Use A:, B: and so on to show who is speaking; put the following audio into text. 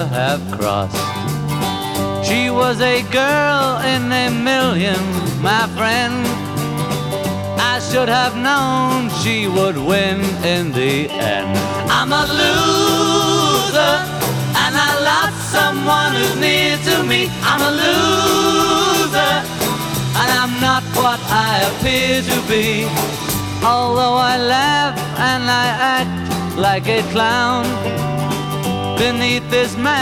A: have crossed. She was a girl in a million, my friend. I should have known she would win in the end. I'm a loser, and I lost someone who's near to me. I'm a loser, and I'm not what I appear to be. Although I laugh and I act like a clown, beneath this mask